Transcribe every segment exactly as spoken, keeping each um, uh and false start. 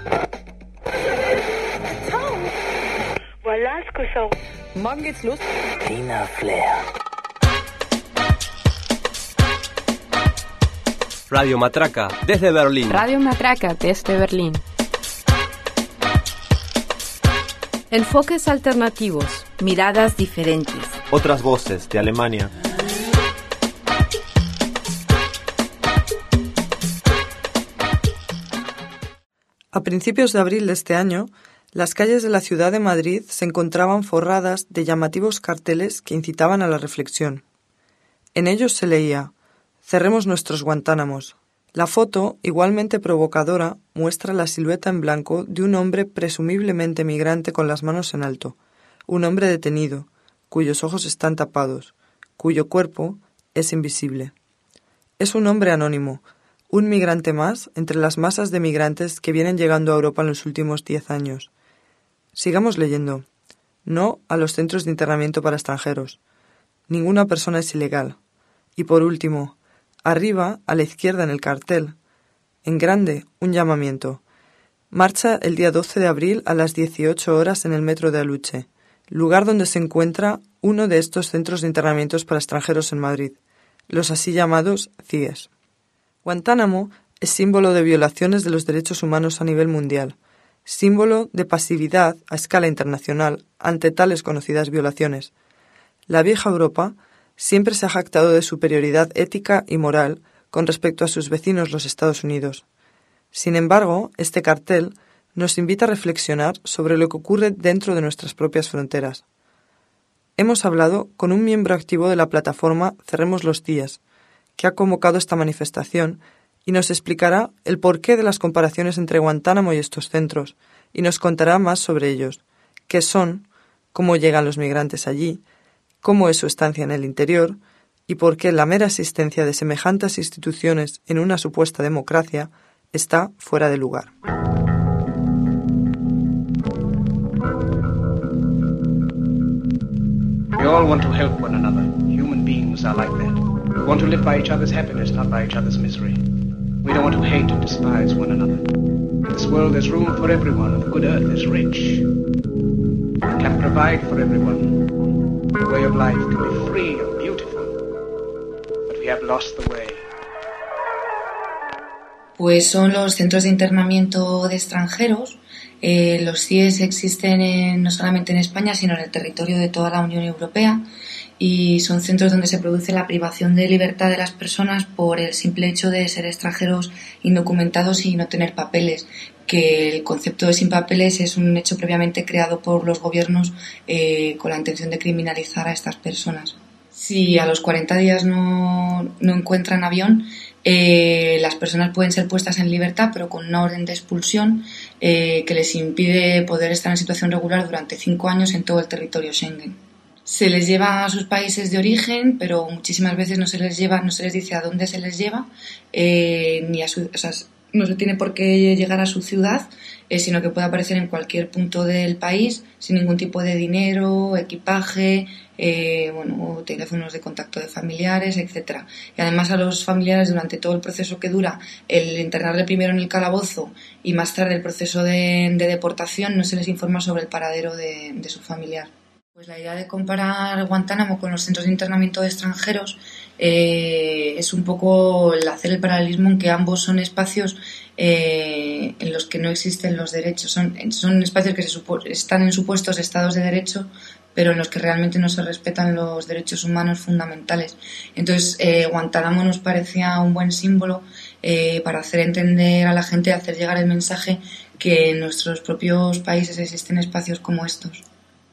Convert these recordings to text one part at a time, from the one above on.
Voilà ce que ça... Morgen geht's los. Tina Flair. Radio Matraca, desde Berlín. Radio Matraca, desde Berlín. Enfoques alternativos, miradas diferentes. Otras voces de Alemania. A principios de abril de este año, las calles de la ciudad de Madrid se encontraban forradas de llamativos carteles que incitaban a la reflexión. En ellos se leía: «Cerremos nuestros Guantánamos». La foto, igualmente provocadora, muestra la silueta en blanco de un hombre presumiblemente migrante con las manos en alto, un hombre detenido, cuyos ojos están tapados, cuyo cuerpo es invisible. Es un hombre anónimo, un migrante más entre las masas de migrantes que vienen llegando a Europa en los últimos diez años. Sigamos leyendo. No a los centros de internamiento para extranjeros. Ninguna persona es ilegal. Y por último, arriba, a la izquierda en el cartel, en grande, un llamamiento. Marcha el día doce de abril a las dieciocho horas en el metro de Aluche, lugar donde se encuentra uno de estos centros de internamientos para extranjeros en Madrid, los así llamados C I E S. Guantánamo es símbolo de violaciones de los derechos humanos a nivel mundial, símbolo de pasividad a escala internacional ante tales conocidas violaciones. La vieja Europa siempre se ha jactado de superioridad ética y moral con respecto a sus vecinos los Estados Unidos. Sin embargo, este cartel nos invita a reflexionar sobre lo que ocurre dentro de nuestras propias fronteras. Hemos hablado con un miembro activo de la plataforma Cerremos los Días, que ha convocado esta manifestación y nos explicará el porqué de las comparaciones entre Guantánamo y estos centros, y nos contará más sobre ellos, qué son, cómo llegan los migrantes allí, cómo es su estancia en el interior, y por qué la mera existencia de semejantes instituciones en una supuesta democracia está fuera de lugar. We all want to help one another. Human beings are like that. We want to live by each other's happiness, not by each other's misery. We don't want to hate and despise one another. In this world there's room for everyone. The good earth is rich. We can provide for everyone. The way of life can be free and beautiful. But we have lost the way. Pues son los centros de internamiento de extranjeros. Eh, los C I E S existen en, no solamente en España, sino en el territorio de toda la Unión Europea, y son centros donde se produce la privación de libertad de las personas por el simple hecho de ser extranjeros indocumentados y no tener papeles, que el concepto de sin papeles es un hecho previamente creado por los gobiernos eh, con la intención de criminalizar a estas personas. Si a los cuarenta días no, no encuentran avión, eh, las personas pueden ser puestas en libertad, pero con una orden de expulsión eh, que les impide poder estar en situación regular durante cinco años en todo el territorio Schengen. Se les lleva a sus países de origen, pero muchísimas veces no se les lleva, no se les dice a dónde se les lleva, eh, ni a su, o sea, no se tiene por qué llegar a su ciudad, eh, sino que puede aparecer en cualquier punto del país sin ningún tipo de dinero, equipaje, eh, bueno, teléfonos de contacto de familiares, etcétera. Y además a los familiares, durante todo el proceso que dura el internarle primero en el calabozo y más tarde el proceso de, de deportación, no se les informa sobre el paradero de, de su familiar. Pues la idea de comparar Guantánamo con los centros de internamiento de extranjeros eh, es un poco el hacer el paralelismo en que ambos son espacios eh, en los que no existen los derechos. Son, son espacios que se supo, están en supuestos estados de derecho, pero en los que realmente no se respetan los derechos humanos fundamentales. Entonces, eh, Guantánamo nos parecía un buen símbolo eh, para hacer entender a la gente, hacer llegar el mensaje que en nuestros propios países existen espacios como estos.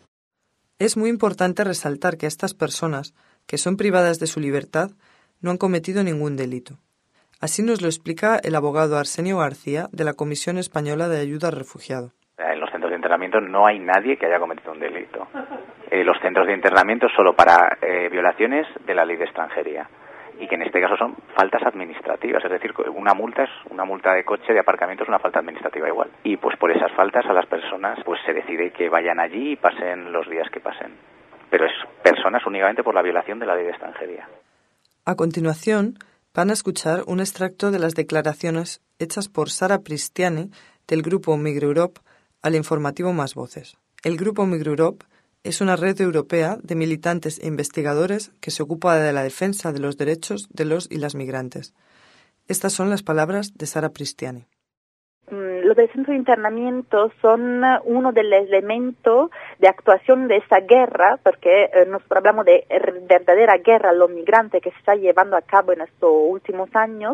Es muy importante resaltar que estas personas, que son privadas de su libertad, no han cometido ningún delito. Así nos lo explica el abogado Arsenio García, de la Comisión Española de Ayuda al Refugiado. En los centros de internamiento no hay nadie que haya cometido un delito. Eh, los centros de internamiento solo para eh, violaciones de la ley de extranjería, y que en este caso son faltas administrativas, es decir, una multa es una multa de coche, de aparcamiento, es una falta administrativa igual. Y pues por esas faltas a las personas pues se decide que vayan allí y pasen los días que pasen. Pero es personas únicamente por la violación de la ley de extranjería. A continuación, van a escuchar un extracto de las declaraciones hechas por Sara Pristiani, del grupo MigrEurope al informativo Más Voces. El grupo MigrEurope es una red europea de militantes e investigadores que se ocupa de la defensa de los derechos de los y las migrantes. Estas son las palabras de Sara Pristiani. Los del centro de internamiento son uno de los elementos de actuación de esta guerra, porque eh, nosotros hablamos de verdadera guerra a los migrantes que se está llevando a cabo en estos últimos años,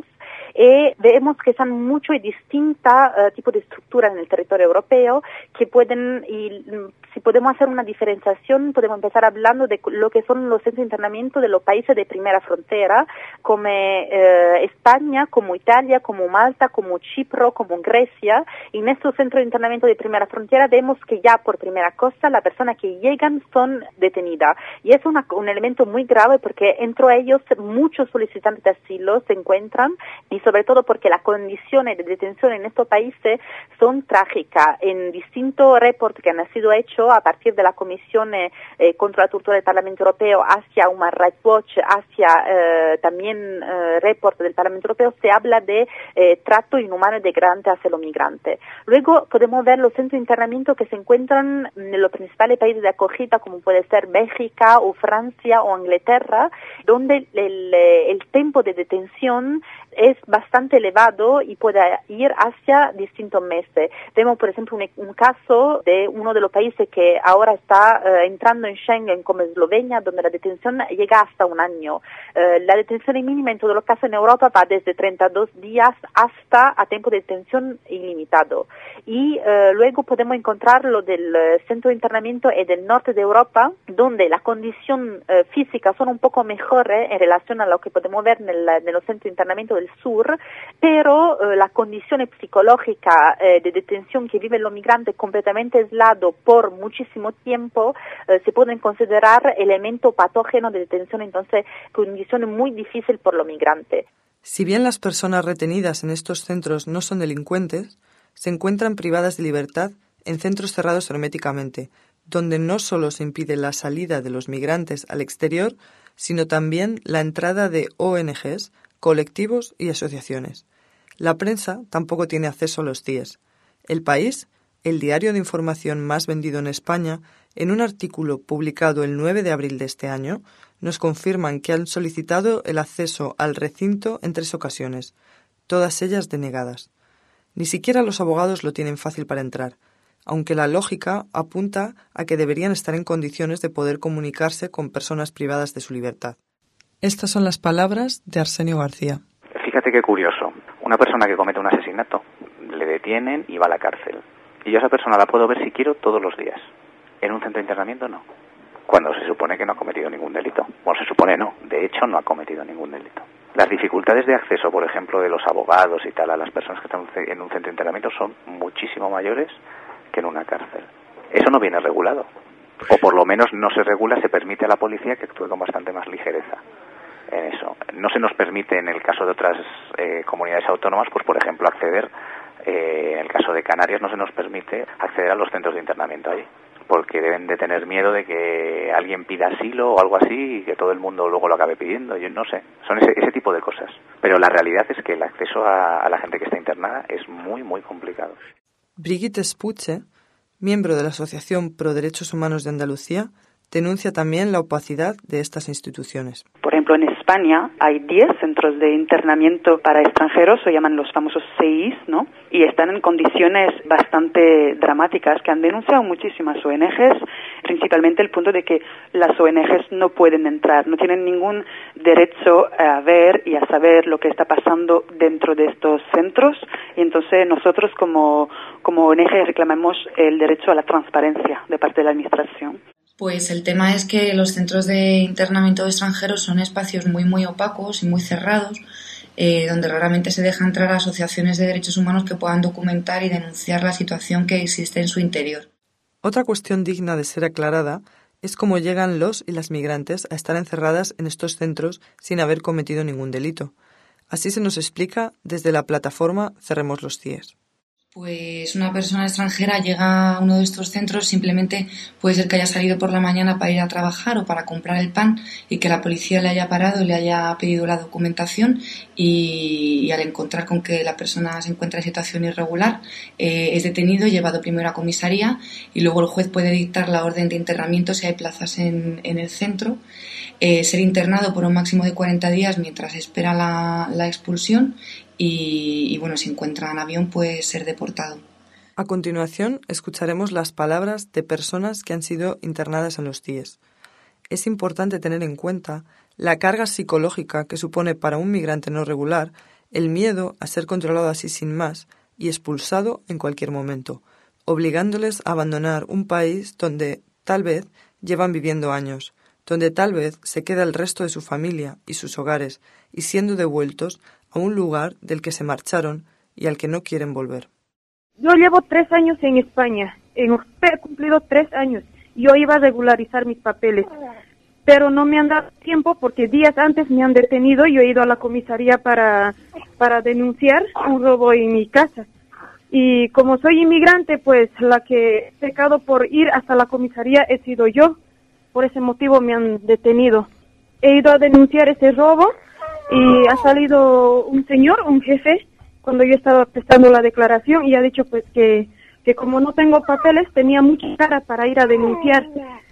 y vemos que son mucho y distintas uh, tipos de estructuras en el territorio europeo que pueden, y si podemos hacer una diferenciación, podemos empezar hablando de lo que son los centros de internamiento de los países de primera frontera, como eh, España, como Italia, como Malta, como Chipre, como Grecia. Y en estos centros de internamiento de primera frontera vemos que ya por primera cosa las personas que llegan son detenidas. Y es una, un elemento muy grave porque entre ellos muchos solicitantes de asilo se encuentran, y sobre todo porque las condiciones de detención en estos países son trágicas. En distintos reportes que han sido hechos a partir de la Comisión eh, contra la Tortura del Parlamento Europeo hacia Human Rights Watch, hacia eh, también eh, reportes del Parlamento Europeo, se habla de eh, trato inhumano y degradante hacia los migrantes. Luego podemos ver los centros de internamiento que se encuentran en los principales países de acogida, como puede ser Bélgica o Francia o Inglaterra, donde el, el tiempo de detención es bastante elevado y puede ir hacia distintos meses. Vemos, por ejemplo, un, un caso de uno de los países que ahora está uh, entrando en Schengen, como Eslovenia, donde la detención llega hasta un año. Uh, la detención mínima en todos los casos en Europa va desde treinta y dos días hasta a tiempo de detención ilimitado. Y uh, luego podemos encontrar lo del uh, centro de internamiento en el norte de Europa, donde la condición uh, física son un poco mejores en relación a lo que podemos ver en, el, en los centros de internamiento del sur, pero uh, la condición psicológica uh, de detención que viven los migrantes completamente aislados por muchísimo tiempo uh, se pueden considerar elemento patógeno de detención, entonces condición muy difícil por los migrantes. Si bien las personas retenidas en estos centros no son delincuentes, se encuentran privadas de libertad en centros cerrados herméticamente, donde no solo se impide la salida de los migrantes al exterior, sino también la entrada de O N Ges, colectivos y asociaciones. La prensa tampoco tiene acceso a los C I E S. El País, el diario de información más vendido en España, en un artículo publicado el nueve de abril de este año, nos confirman que han solicitado el acceso al recinto en tres ocasiones, todas ellas denegadas. Ni siquiera los abogados lo tienen fácil para entrar, aunque la lógica apunta a que deberían estar en condiciones de poder comunicarse con personas privadas de su libertad. Estas son las palabras de Arsenio García. Fíjate qué curioso. Una persona que comete un asesinato, le detienen y va a la cárcel. Y yo a esa persona la puedo ver si quiero todos los días. En un centro de internamiento no. Cuando se supone que no ha cometido ningún delito. Bueno, se supone no. De hecho, no ha cometido ningún delito. Las dificultades de acceso, por ejemplo, de los abogados y tal a las personas que están en un centro de internamiento son muchísimo mayores que en una cárcel. Eso no viene regulado. O por lo menos no se regula, se permite a la policía que actúe con bastante más ligereza en eso. No se nos permite en el caso de otras eh, comunidades autónomas, pues por ejemplo acceder, eh, en el caso de Canarias no se nos permite acceder a los centros de internamiento allí, porque deben de tener miedo de que alguien pida asilo o algo así y que todo el mundo luego lo acabe pidiendo. Yo no sé, son ese, ese tipo de cosas. Pero la realidad es que el acceso a, a la gente que está internada es muy, muy complicado. Brigitte Spuche, miembro de la Asociación Pro Derechos Humanos de Andalucía, denuncia también la opacidad de estas instituciones. Por ejemplo, en España hay diez centros de internamiento para extranjeros, se llaman los famosos C I S, ¿no? Y están en condiciones bastante dramáticas que han denunciado muchísimas O N Ges, principalmente el punto de que las O N Ges no pueden entrar, no tienen ningún derecho a ver y a saber lo que está pasando dentro de estos centros, y entonces nosotros como, como O N G reclamamos el derecho a la transparencia de parte de la Administración. Pues el tema es que los centros de internamiento de extranjeros son espacios muy, muy opacos y muy cerrados, eh, donde raramente se deja entrar a asociaciones de derechos humanos que puedan documentar y denunciar la situación que existe en su interior. Otra cuestión digna de ser aclarada es cómo llegan los y las migrantes a estar encerradas en estos centros sin haber cometido ningún delito. Así se nos explica desde la plataforma Cerremos los C I E S. Pues una persona extranjera llega a uno de estos centros, simplemente puede ser que haya salido por la mañana para ir a trabajar o para comprar el pan y que la policía le haya parado y le haya pedido la documentación y, y al encontrar con que la persona se encuentra en situación irregular eh, es detenido, llevado primero a comisaría y luego el juez puede dictar la orden de internamiento si hay plazas en, en el centro. Eh, ser internado por un máximo de cuarenta días mientras espera la, la expulsión y, y bueno, si encuentra en avión puede ser deportado. A continuación escucharemos las palabras de personas que han sido internadas en los C I E S. Es importante tener en cuenta la carga psicológica que supone para un migrante no regular el miedo a ser controlado así sin más y expulsado en cualquier momento, obligándoles a abandonar un país donde tal vez llevan viviendo años, donde tal vez se queda el resto de su familia y sus hogares y siendo devueltos a un lugar del que se marcharon y al que no quieren volver. Yo llevo tres años en España, en octubre he cumplido tres años. Yo iba a regularizar mis papeles, pero no me han dado tiempo porque días antes me han detenido y yo he ido a la comisaría para, para denunciar un robo en mi casa. Y como soy inmigrante, pues la que he pecado por ir hasta la comisaría he sido yo. Por ese motivo me han detenido. He ido a denunciar ese robo y ha salido un señor, un jefe, cuando yo estaba prestando la declaración y ha dicho pues que, que como no tengo papeles tenía mucha cara para ir a denunciar.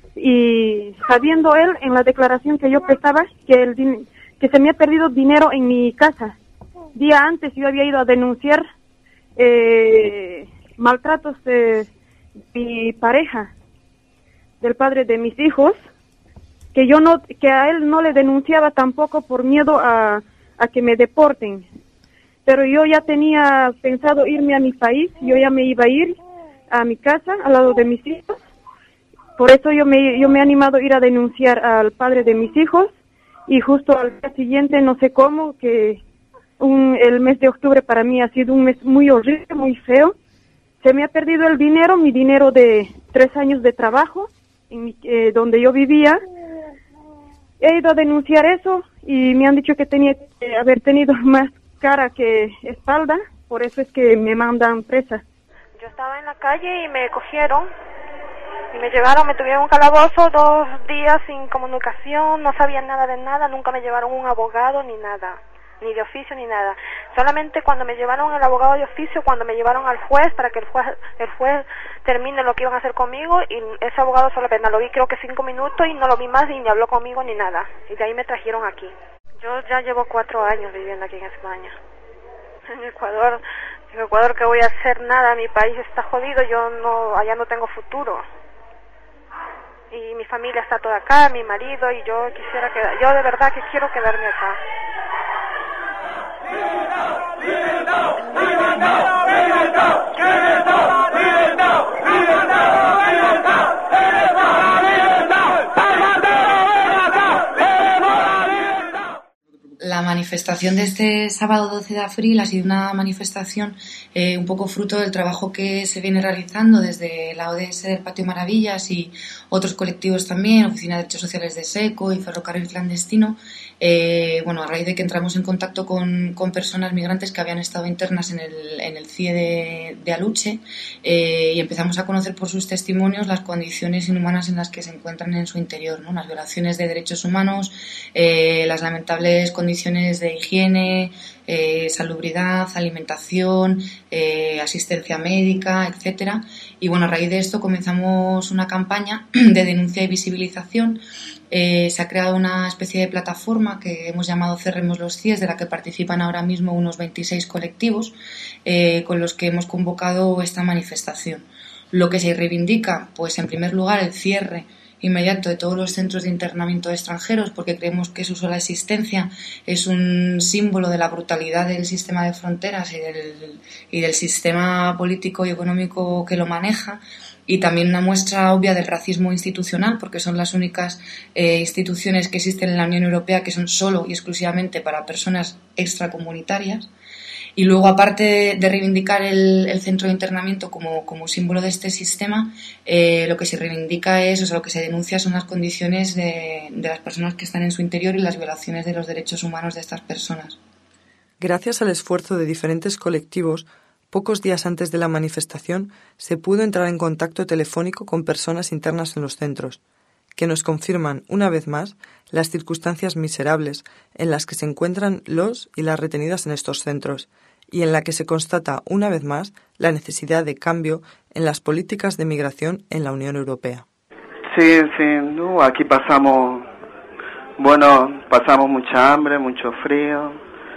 Y sabiendo él en la declaración que yo prestaba que, el, que se me ha perdido dinero en mi casa. Día antes yo había ido a denunciar eh, maltratos de mi pareja, del padre de mis hijos, que yo no, que a él no le denunciaba tampoco por miedo a, a que me deporten. Pero yo ya tenía pensado irme a mi país, yo ya me iba a ir a mi casa, al lado de mis hijos. Por eso yo me, yo me he animado a ir a denunciar al padre de mis hijos y justo al día siguiente, no sé cómo, que un, el mes de octubre para mí ha sido un mes muy horrible, muy feo. Se me ha perdido el dinero, mi dinero de tres años de trabajo, en mi, eh, donde yo vivía. He ido a denunciar eso y me han dicho que tenía que haber tenido más cara que espalda, por eso es que me mandan presa. Yo estaba en la calle y me cogieron y me llevaron, me tuvieron un calabozo dos días sin comunicación, no sabían nada de nada, nunca me llevaron un abogado ni nada, ni de oficio ni nada. Solamente cuando me llevaron el abogado de oficio, cuando me llevaron al juez para que el juez, el juez termine lo que iban a hacer conmigo, y ese abogado solo apenas lo vi creo que cinco minutos y no lo vi más y ni habló conmigo ni nada. Y de ahí me trajeron aquí. Yo ya llevo cuatro años viviendo aquí en España. En Ecuador, en Ecuador que voy a hacer nada, mi país está jodido, yo no, allá no tengo futuro. Y mi familia está toda acá, mi marido, y yo quisiera quedar, yo de verdad que quiero quedarme acá. La manifestación de este sábado doce de abril ha sido una manifestación eh, un poco fruto del trabajo que se viene realizando desde la O D S del Patio Maravillas y otros colectivos también, Oficina de Derechos Sociales de SECO y Ferrocarril Clandestino. Eh, bueno, a raíz de que entramos en contacto con, con personas migrantes que habían estado internas en el, en el C I E de, de Aluche eh, y empezamos a conocer por sus testimonios las condiciones inhumanas en las que se encuentran en su interior, ¿no? Las violaciones de derechos humanos, eh, las lamentables condiciones de higiene, eh, salubridad, alimentación, eh, asistencia médica, etcétera. Y bueno, a raíz de esto comenzamos una campaña de denuncia y visibilización. Eh, se ha creado una especie de plataforma que hemos llamado Cerremos los C I E S, de la que participan ahora mismo unos veintiséis colectivos eh, con los que hemos convocado esta manifestación. Lo que se reivindica, pues en primer lugar, el cierre inmediato de todos los centros de internamiento de extranjeros, porque creemos que su sola existencia es un símbolo de la brutalidad del sistema de fronteras y del, y del sistema político y económico que lo maneja, y también una muestra obvia del racismo institucional, porque son las únicas eh, instituciones que existen en la Unión Europea que son solo y exclusivamente para personas extracomunitarias. Y luego, aparte de reivindicar el, el centro de internamiento como, como símbolo de este sistema, eh, lo que se reivindica es, o sea, lo que se denuncia son las condiciones de, de las personas que están en su interior y las violaciones de los derechos humanos de estas personas. Gracias al esfuerzo de diferentes colectivos, pocos días antes de la manifestación se pudo entrar en contacto telefónico con personas internas en los centros, que nos confirman, una vez más, las circunstancias miserables en las que se encuentran los y las retenidas en estos centros, y en la que se constata, una vez más, la necesidad de cambio en las políticas de migración en la Unión Europea. Sí, sí, no, aquí pasamos, bueno, pasamos mucha hambre, mucho frío,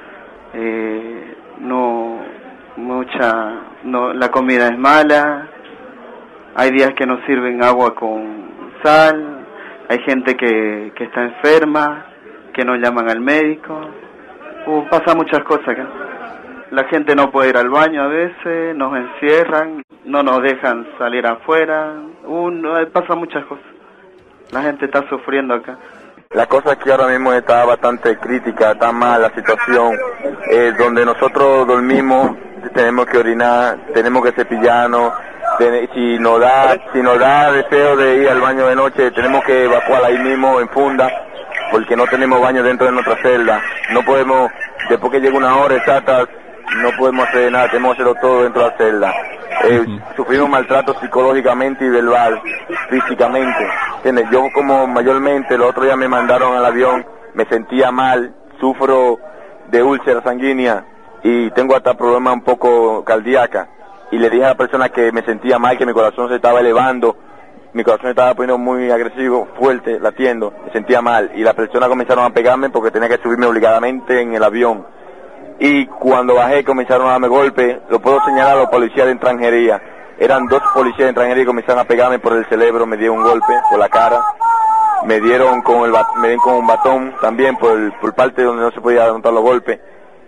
eh, no, mucha, no, la comida es mala, hay días que nos sirven agua con sal, hay gente que, que está enferma, que no llaman al médico, uh, pasa muchas cosas acá. La gente no puede ir al baño a veces, nos encierran, no nos dejan salir afuera, uh, no, pasa muchas cosas. La gente está sufriendo acá. La cosa es que ahora mismo está bastante crítica, está mal la situación, eh, donde nosotros dormimos, tenemos que orinar, tenemos que cepillarnos, si nos da, si nos da deseo de ir al baño de noche, tenemos que evacuar ahí mismo en funda, porque no tenemos baño dentro de nuestra celda, no podemos, después que llega una hora exacta, no podemos hacer nada, tenemos que hacerlo todo dentro de la celda. Eh, sufrimos maltrato psicológicamente y verbal, físicamente. ¿Entiendes? Yo como mayormente, el otro día me mandaron al avión, me sentía mal, sufro de úlcera sanguínea y tengo hasta problemas un poco cardíaca. Y le dije a la persona que me sentía mal, que mi corazón se estaba elevando, mi corazón estaba poniendo muy agresivo, fuerte, latiendo, me sentía mal. Y las personas comenzaron a pegarme porque tenía que subirme obligadamente en el avión. Y cuando bajé comenzaron a darme golpes, lo puedo señalar a los policías de extranjería. Eran dos policías de extranjería que comenzaron a pegarme por el cerebro, me dieron un golpe por la cara, me dieron con el me dieron con un batón también por, el, por parte donde no se podía notar los golpes.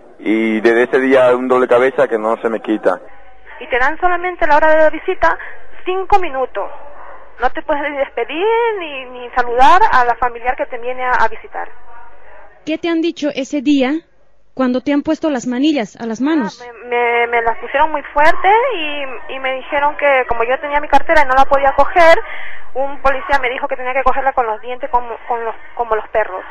Y desde ese día un doble cabeza que no se me quita. Y te dan solamente a la hora de la visita cinco minutos. No te puedes despedir ni, ni saludar a la familiar que te viene a, a visitar. ¿Qué te han dicho ese día cuando te han puesto las manillas a las manos? Ah, me, me, me las pusieron muy fuerte y, y me dijeron que como yo tenía mi cartera y no la podía coger, un policía me dijo que tenía que cogerla con los dientes como, con los, como los perros.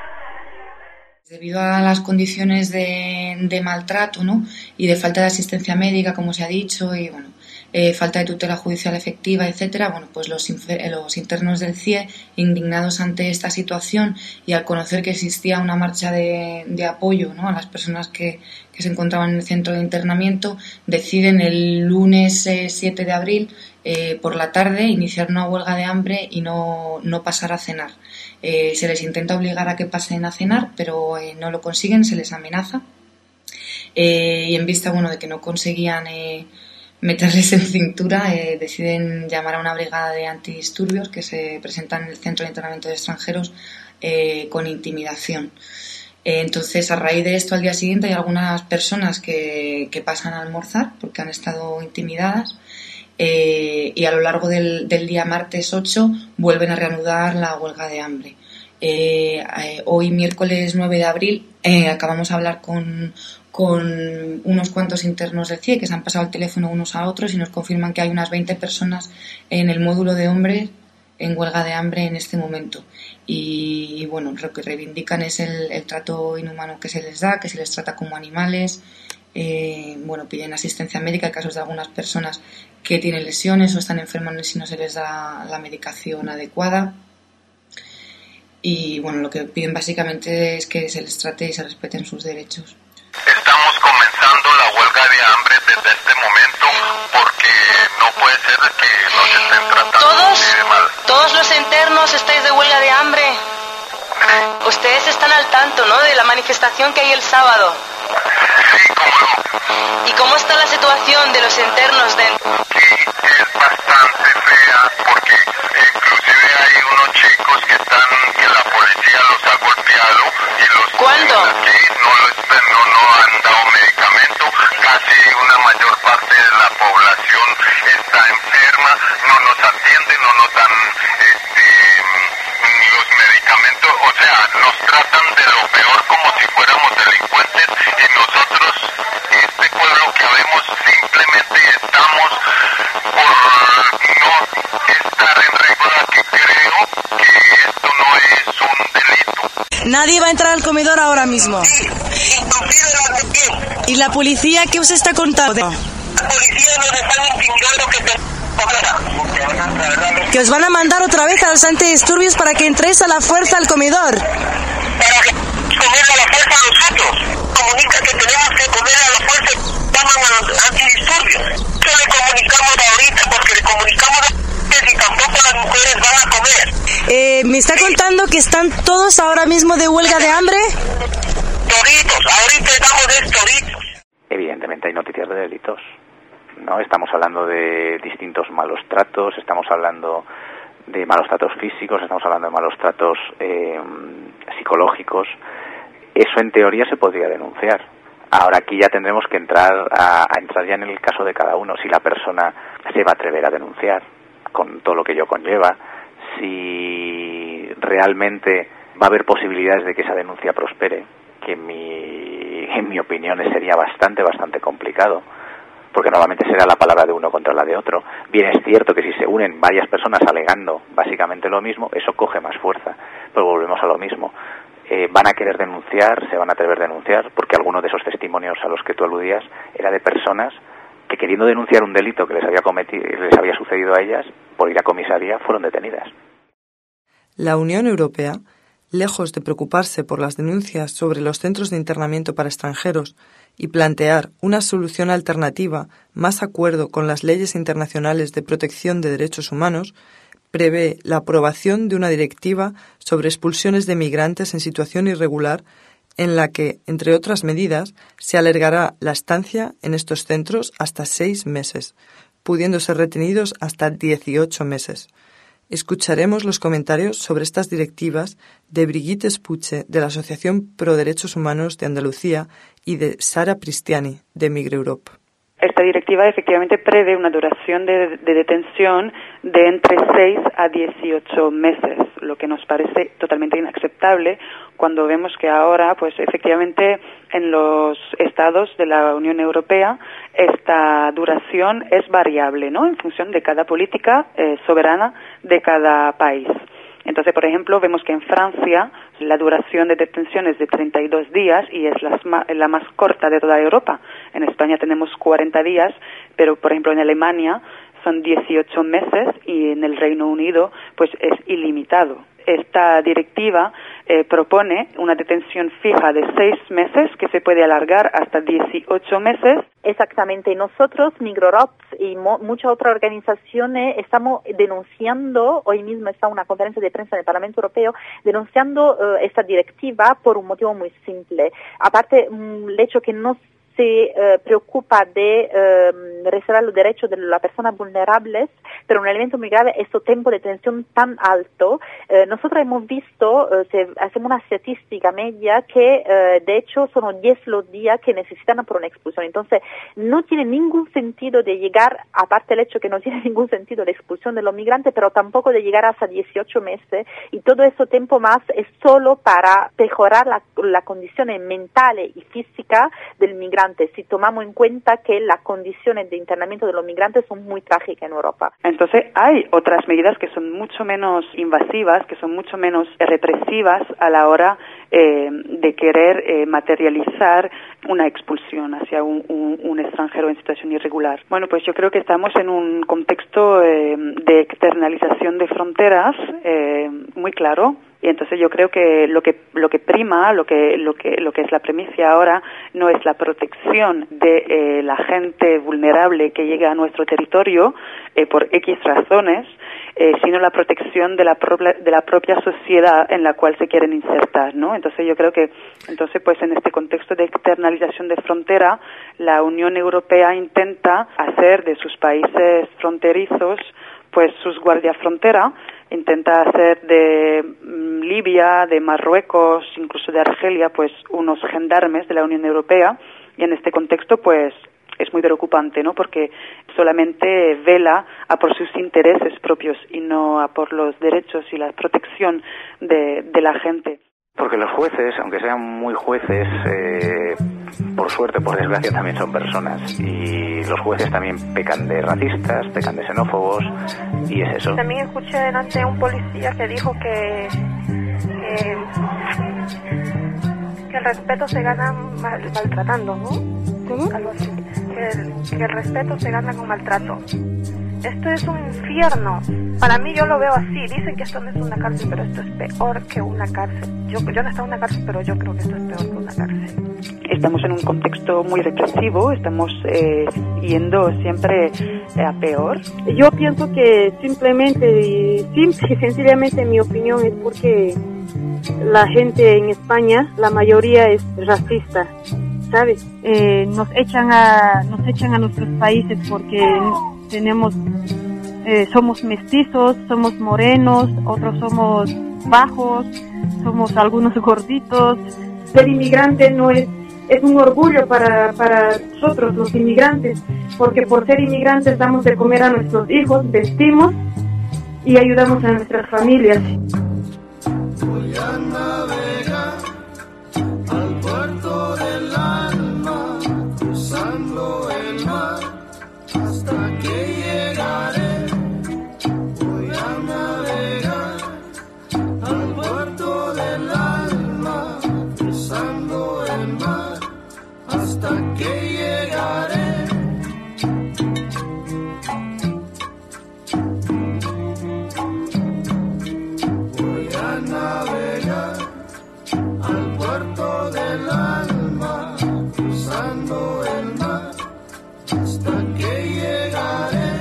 Debido a las condiciones de, de maltrato, ¿no?, y de falta de asistencia médica, como se ha dicho, y bueno, eh, falta de tutela judicial efectiva, etcétera, bueno, pues los, los internos del C I E, indignados ante esta situación y al conocer que existía una marcha de, de apoyo, ¿no?, a las personas que, que se encontraban en el centro de internamiento, deciden el lunes eh, siete de abril eh, por la tarde iniciar una huelga de hambre y no, no pasar a cenar. Eh, se les intenta obligar a que pasen a cenar, pero eh, no lo consiguen, se les amenaza. Eh, y en vista, bueno, de que no conseguían eh, meterles en cintura, eh, deciden llamar a una brigada de antidisturbios que se presenta en el centro de internamiento de extranjeros eh, con intimidación. Eh, entonces, a raíz de esto, al día siguiente hay algunas personas que, que pasan a almorzar porque han estado intimidadas. Eh, y a lo largo del, del día martes ocho vuelven a reanudar la huelga de hambre. Eh, eh, hoy, miércoles nueve de abril, eh, acabamos de hablar con, con unos cuantos internos del C I E que se han pasado el teléfono unos a otros y nos confirman que hay unas veinte personas en el módulo de hombres en huelga de hambre en este momento. Y, y bueno, lo que reivindican es el, el trato inhumano que se les da, que se les trata como animales. Eh, bueno, piden asistencia médica en casos de algunas personas que tienen lesiones o están enfermas si no se les da la medicación adecuada. Y bueno, lo que piden básicamente es que se les trate y se respeten sus derechos. Estamos comenzando la huelga de hambre desde este momento porque no puede ser que nos estén tratando ¿Todos? de mal. ¿Todos los internos estáis de huelga de hambre? Ustedes están al tanto, ¿no?, de la manifestación que hay el sábado. Sí, cómo no. ¿Y cómo está la situación de los internos dentro? Sí, es bastante fea porque inclusive hay unos chicos que están, que la policía los ha golpeado y los... ¿Cuándo? Aquí no, no, no han dado medicamento, casi una mayor parte de la población está enferma, no nos atienden, no nos dan este, los medicamentos, o sea, nos tratan de lo peor como si fuéramos delincuentes y nosotros, este pueblo que habemos, simplemente estamos por no estar en regla, que creo que esto no es un delito. Nadie va a entrar al comedor ahora mismo. Sí, ¿Y la policía qué os está contando? Nada, policías nos están intimidando que se Que os van a mandar otra vez a los antidisturbios para que entréis a la fuerza al comedor. Para que comer a la fuerza a nosotros. Comunica que tenemos que comer a la fuerza, llaman a los antidisturbios. ¿Qué le comunicamos ahorita? Porque le comunicamos a ustedes y tampoco las mujeres van a comer. Eh, ¿Me está contando que están todos ahora mismo de huelga de hambre? Toritos, ahorita estamos de toritos. Evidentemente hay noticias de delitos. No estamos hablando de distintos malos tratos, estamos hablando de malos tratos físicos, estamos hablando de malos tratos eh, psicológicos. Eso en teoría se podría denunciar. Ahora aquí ya tendremos que entrar a, a entrar ya en el caso de cada uno, si la persona se va a atrever a denunciar con todo lo que ello conlleva, si realmente va a haber posibilidades de que esa denuncia prospere, que en mi, en mi opinión sería bastante, bastante complicado, porque normalmente será la palabra de uno contra la de otro. Bien es cierto que si se unen varias personas alegando básicamente lo mismo, eso coge más fuerza, pero volvemos a lo mismo. Eh, van a querer denunciar, se van a atrever a denunciar, porque algunos de esos testimonios a los que tú aludías era de personas que, queriendo denunciar un delito que les había cometido, les había sucedido a ellas, por ir a comisaría fueron detenidas. La Unión Europea, lejos de preocuparse por las denuncias sobre los centros de internamiento para extranjeros y plantear una solución alternativa más acuerdo con las leyes internacionales de protección de derechos humanos, prevé la aprobación de una directiva sobre expulsiones de migrantes en situación irregular en la que, entre otras medidas, se alargará la estancia en estos centros hasta seis meses, pudiendo ser retenidos hasta dieciocho meses. Escucharemos los comentarios sobre estas directivas de Brigitte Espuche, de la Asociación Pro Derechos Humanos de Andalucía, y de Sara Pristiani, de Migre Europe. Esta directiva efectivamente prevé una duración de, de detención de entre seis a dieciocho meses, lo que nos parece totalmente inaceptable cuando vemos que ahora, pues efectivamente, en los estados de la Unión Europea esta duración es variable, ¿no?, en función de cada política eh, soberana de cada país. Entonces, por ejemplo, vemos que en Francia la duración de detención es de treinta y dos días y es la, la más corta de toda Europa. En España tenemos cuarenta días, pero, por ejemplo, en Alemania son dieciocho meses y en el Reino Unido pues es ilimitado. Esta directiva eh, propone una detención fija de seis meses que se puede alargar hasta dieciocho meses. Exactamente. Nosotros, Migrorops y mo- muchas otras organizaciones estamos denunciando, hoy mismo está una conferencia de prensa en el Parlamento Europeo, denunciando uh, esta directiva por un motivo muy simple. Aparte, um, el hecho que no se uh, preocupa de uh, reservar los derechos de las personas vulnerables, pero un elemento muy grave es el tiempo de detención tan alto. Uh, nosotros hemos visto, uh, se, hacemos una estadística media que uh, de hecho son diez los días que necesitan por una expulsión. Entonces no tiene ningún sentido de llegar, aparte del hecho que no tiene ningún sentido la expulsión de los migrantes, pero tampoco de llegar hasta dieciocho meses, y todo ese tiempo más es solo para mejorar la, la condición mental y física del migrante, si tomamos en cuenta que las condiciones de internamiento de los migrantes son muy trágicas en Europa. Entonces hay otras medidas que son mucho menos invasivas, que son mucho menos represivas a la hora eh, de querer eh, materializar una expulsión hacia un, un, un extranjero en situación irregular. Bueno, pues yo creo que estamos en un contexto eh, de externalización de fronteras eh, muy claro. Y entonces yo creo que lo que lo que prima, lo que lo que lo que es la premisa ahora no es la protección de eh, la gente vulnerable que llega a nuestro territorio eh, por X razones, eh, sino la protección de la propia de la propia sociedad en la cual se quieren insertar, ¿no? Entonces yo creo que entonces pues en este contexto de externalización de frontera, la Unión Europea intenta hacer de sus países fronterizos pues sus guardias frontera, intenta hacer de mm, Libia, de Marruecos, incluso de Argelia, pues unos gendarmes de la Unión Europea, y en este contexto pues es muy preocupante, ¿no?, porque solamente vela a por sus intereses propios y no a por los derechos y la protección de, de la gente. Porque los jueces, aunque sean muy jueces, eh, por suerte, por desgracia, también son personas. Y los jueces también pecan de racistas, pecan de xenófobos, y es eso. También escuché delante a un policía que dijo que, que, que el respeto se gana mal, maltratando, ¿no? ¿Cómo? Algo así. que, que el respeto se gana con maltrato. Esto es un infierno. Para mí yo lo veo así. Dicen que esto no es una cárcel, pero esto es peor que una cárcel. Yo, yo no he estado en una cárcel, pero yo creo que esto es peor que una cárcel. Estamos en un contexto muy represivo, estamos eh, yendo siempre eh, a peor. Yo pienso que simplemente y simple y sencillamente mi opinión es porque la gente en España, la mayoría es racista, ¿sabes? Eh, nos echan a nos echan a nuestros países porque tenemos eh, somos mestizos, somos morenos, otros somos bajos, somos algunos gorditos. Ser inmigrante no es es un orgullo para para nosotros los inmigrantes, porque por ser inmigrantes damos de comer a nuestros hijos, vestimos y ayudamos a nuestras familias. Voy a navegar al puerto del alma, cruzando el mar hasta que llegaré. Voy a navegar al puerto del alma, cruzando el mar hasta que llegaré. Navegar al puerto del alma, cruzando el mar hasta que llegaré.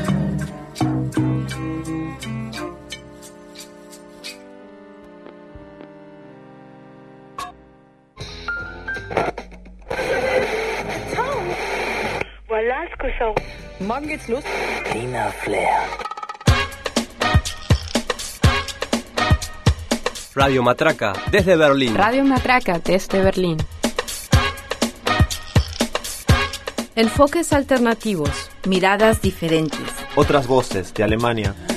Voilà ce que ça. Morgen geht's los. Tina Flair. Radio Matraca, desde Berlín. Radio Matraca, desde Berlín. Enfoques alternativos, miradas diferentes. Otras voces de Alemania.